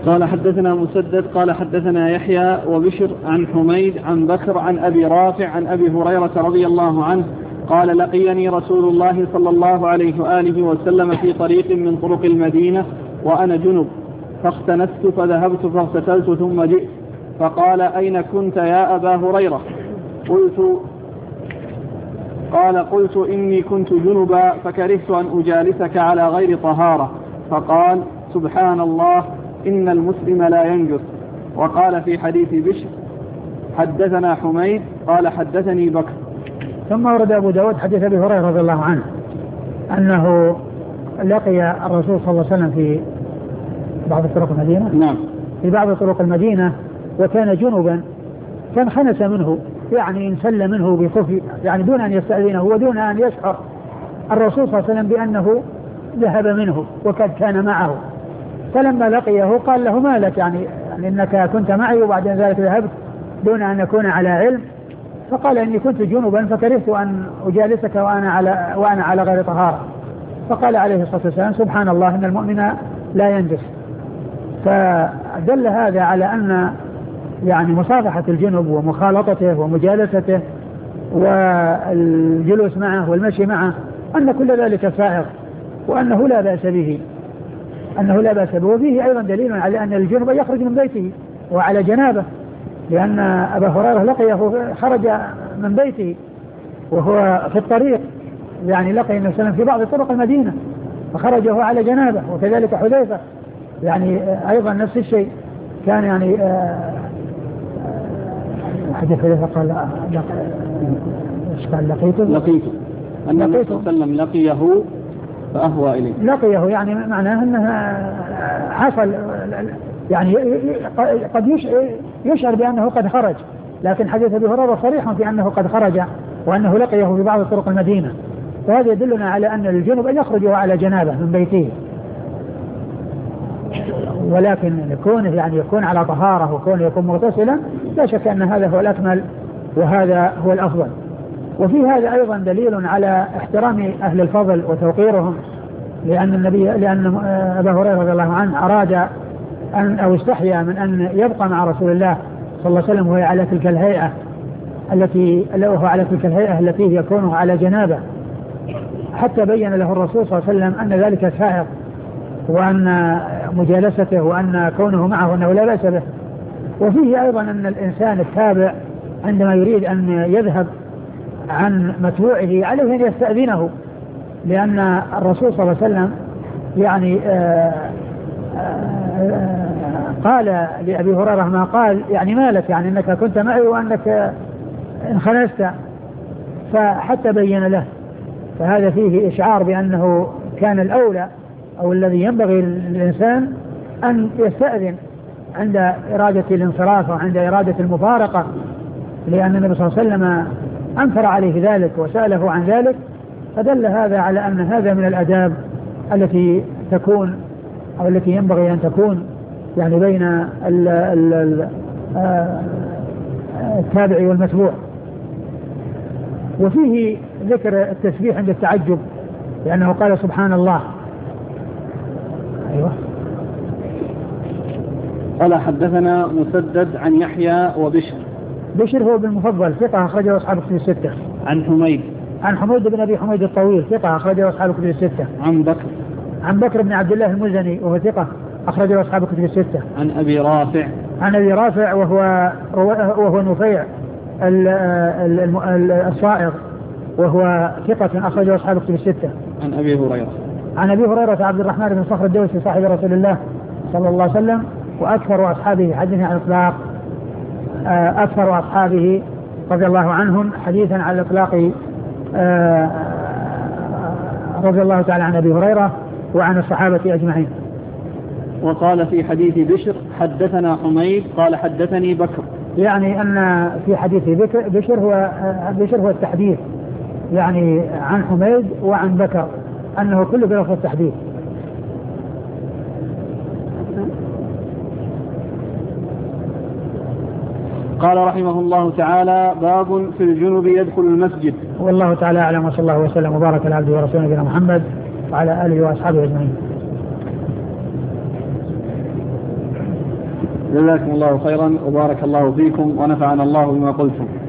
قال حدثنا مسدد قال حدثنا يحيى وبشر عن حميد عن بكر عن أبي رافع عن أبي هريرة رضي الله عنه قال لقيني رسول الله صلى الله عليه وآله وسلم في طريق من طرق المدينة وأنا جنب فاختنست فذهبت فاغتسلت ثم جئت فقال أين كنت يا أبا هريرة؟ قلت إني كنت جنبا فكرهت أن أجالسك على غير طهارة. فقال سبحان الله إن المسلم لا ينجس. وقال في حديث بشر حدثنا حميد قال حدثني بكر. ثم ورد أبو داود حديث أبي هريرة رضي الله عنه أنه لقي الرسول صلى الله عليه وسلم في بعض طرق المدينة. نعم. في بعض طرق المدينة وكان جنوبا فانخنس منه يعني انسل منه بخفي يعني دون أن يستأذنه ودون أن يشعر الرسول صلى الله عليه وسلم بأنه ذهب منه وقد كان معه. فلما لقيه قال له ما لك يعني إنك كنت معي وبعد ذلك ذهبت دون أن أكون على علم. فقال إني كنت جنوبا فكرهت أن أجالسك وأنا على غير طهارة. فقال عليه الصلاة والسلام سبحان الله إن المؤمن لا ينجس. فدل هذا على أن يعني مصافحة الجنب ومخالطته ومجالسته والجلوس معه والمشي معه أن كل ذلك سائغ وأنه لا بأس به وفيه أيضا دليل على أن الجنب يخرج من بيته وعلى جنابه لأن أبا هريرة لقيه خرج من بيته وهو في الطريق يعني لقي النبي صلى الله عليه وسلم في بعض طرق المدينة فخرجه على جنابه. وكذلك حذيفة يعني أيضا نفس الشيء كان يعني حديث حذيفة قال لقيته النبي صلى الله عليه وسلم لقيه فأهوى إليه. لقيه يعني معناه أنه حصل يعني قد يشعر بأنه قد خرج لكن حديث أبي هريرة صريح في أنه قد خرج وأنه لقيه في بعض طرق المدينة. فهذا يدلنا على أن الجنب أن يخرج على جنابه من بيته ولكن كونه يعني يكون على طهارة وكونه يكون مغتسلا لا شك أن هذا هو الأكمل وهذا هو الأفضل. وفي هذا أيضا دليل على احترام أهل الفضل وتوقيرهم لأن أبا هريرة رضي الله عنه أراد أن أو استحيا من أن يبقى مع رسول الله صلى الله عليه وسلم وهو على تلك الهيئة التي يكون على جنابه حتى بين له الرسول صلى الله عليه وسلم أن ذلك سائغ وأن مجالسته وأن كونه معه أنه لا بأس به. وفيه أيضا أن الإنسان التابع عندما يريد أن يذهب عن متبوعه عليه أن يستأذنه لأن الرسول صلى الله عليه وسلم يعني قال لأبي هريرة ما قال يعني مالك يعني أنك كنت معي وأنك انخنست فحتى بين له. فهذا فيه إشعار بأنه كان الأولى أو الذي ينبغي للإنسان أن يستأذن عند إرادة الانصراف وعند إرادة المفارقة لأن النبي صلى الله عليه وسلم أنكر عليه ذلك وسأله عن ذلك. فدل هذا على أن هذا من الآداب التي تكون أو التي ينبغي أن تكون يعني بين التابع والمتبوع. وفيه ذكر التسبيح عند التعجب لأنه قال سبحان الله. أيوة. قال حدثنا مسدد عن يحيى وبشر. بشر هو بن مفضل ثقة أخرجه أصحاب الكتب الستة. عن حميد بن أبي حميد الطويل ثقة أخرجه أصحاب الكتب الستة. عن بكر بن عبد الله المزني وهو ثقة أخرجه أصحاب الكتب الستة. عن أبي رافع وهو نفيع الصائغ وهو ثقة أخرجه أصحاب الكتب الستة. عن أبي هريرة عبد الرحمن بن صخر الدوسي صاحب رسول الله صلى الله عليه وسلم وأكثر أصحابه حديثا عن الإطلاق أكثر أصحابه رضي الله عنهم حديثا على الإطلاق رضي الله تعالى عن أبي هريرة وعن الصحابة أجمعين. وقال في حديث بشر حدثنا حميد قال حدثني بكر يعني أن في حديث بشر هو التحديث يعني عن حميد وعن بكر أنه كله بلفظ التحديث. قال رحمه الله تعالى باب في الجنب يدخل المسجد. والله تعالى أعلم وصلى الله وسلم وبارك على عبده ورسوله نبينا محمد وعلى آله وأصحابه أجمعين. جزاكم الله خيرا وبارك الله فيكم ونفعنا الله بما قلتم.